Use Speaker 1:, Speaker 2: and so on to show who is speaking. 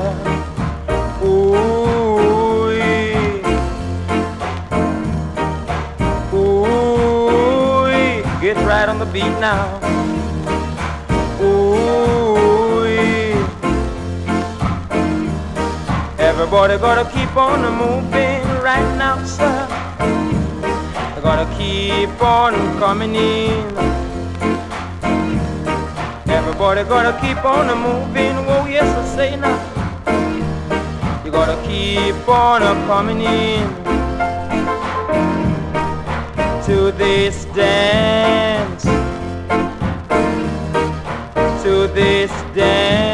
Speaker 1: Ooh, ooh, get right on the beat now. Ooh, everybody gotta keep on moving right now, sir. I gotta keep on coming in. Everybody gotta keep on moving. Oh yes, I say now. You gotta keep on coming in to this dance, to this dance.